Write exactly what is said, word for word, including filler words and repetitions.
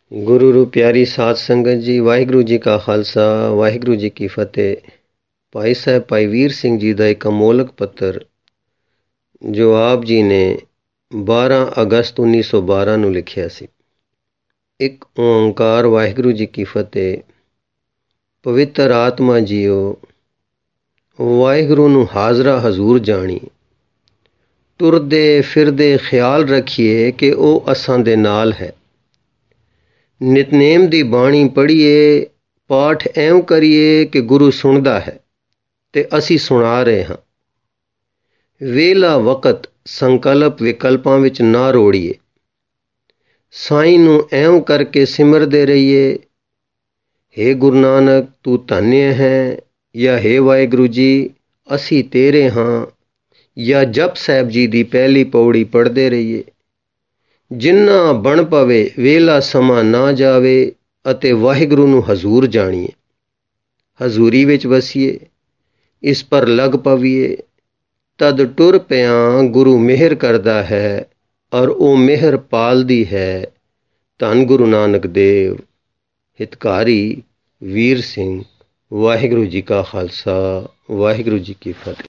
ਗੁਰੂ ਰੂ ਪਿਆਰੀ ਸਾਧ ਸੰਗਤ ਜੀ, ਵਾਹਿਗੁਰੂ ਜੀ ਕਾ ਖਾਲਸਾ, ਵਾਹਿਗੁਰੂ ਜੀ ਕੀ ਫਤਿਹ। ਭਾਈ ਸਾਹਿਬ ਭਾਈ ਵੀਰ ਸਿੰਘ ਜੀ ਦਾ ਇੱਕ ਅਮੋਲਕ ਪੱਤਰ ਜੋ ਆਪ ਜੀ ਨੇ ਬਾਰਾਂ ਅਗਸਤ ਉੱਨੀ ਸੌ ਬਾਰਾਂ ਨੂੰ ਲਿਖਿਆ ਸੀ। ਇੱਕ ਓਂਕਾਰ ਵਾਹਿਗੁਰੂ ਜੀ ਕੀ ਫਤਿਹ। ਪਵਿੱਤਰ ਆਤਮਾ ਜੀਓ, ਵਾਹਿਗੁਰੂ ਨੂੰ ਹਾਜ਼ਰਾ ਹਜ਼ੂਰ ਜਾਣੀ, ਤੁਰਦੇ ਫਿਰਦੇ ਖਿਆਲ ਰੱਖੀਏ ਕਿ ਉਹ ਅਸਾਂ ਦੇ ਨਾਲ ਹੈ। ਨਿਤਨੇਮ ਦੀ ਬਾਣੀ ਪੜ੍ਹੀਏ, ਪਾਠ ਐਉਂ ਕਰੀਏ ਕਿ ਗੁਰੂ ਸੁਣਦਾ ਹੈ ਤੇ ਅਸੀਂ ਸੁਣਾ ਰਹੇ ਹਾਂ। ਵੇਲਾ ਵਕਤ ਸੰਕਲਪ ਵਿਕਲਪਾਂ ਵਿੱਚ ਨਾ ਰੋੜੀਏ, ਸਾਈਂ ਨੂੰ ਐਉਂ ਕਰਕੇ ਸਿਮਰਦੇ ਰਹੀਏ, ਹੇ ਗੁਰੂ ਨਾਨਕ ਤੂੰ ਧੰਨਯ ਹੈ, ਜਾਂ ਹੇ ਵਾਹਿਗੁਰੂ ਜੀ ਅਸੀਂ ਤੇਰੇ ਹਾਂ, ਜਾਂ ਜਪ ਸਾਹਿਬ ਜੀ ਦੀ ਪਹਿਲੀ ਪੌੜੀ ਪੜ੍ਹਦੇ ਰਹੀਏ। ਜਿੰਨਾ ਬਣ ਪਵੇ ਵੇਲਾ ਸਮਾਂ ਨਾ ਜਾਵੇ ਅਤੇ ਵਾਹਿਗੁਰੂ ਨੂੰ ਹਜ਼ੂਰ ਜਾਣੀਏ। ਹਜ਼ੂਰੀ ਵਿੱਚ ਵਸੀਏ, ਇਸ ਪਰ ਲੱਗ ਪਵੀਏ, ਤਦ ਟੁਰ ਪਿਆਂ ਗੁਰੂ ਮਿਹਰ ਕਰਦਾ ਹੈ ਔਰ ਉਹ ਮਿਹਰ ਪਾਲਦੀ ਹੈ। ਧੰਨ ਗੁਰੂ ਨਾਨਕ ਦੇਵ। ਹਿਤਕਾਰੀ ਵੀਰ ਸਿੰਘ। ਵਾਹਿਗੁਰੂ ਜੀ ਕਾ ਖਾਲਸਾ, ਵਾਹਿਗੁਰੂ ਜੀ ਕੀ ਫਤਿਹ।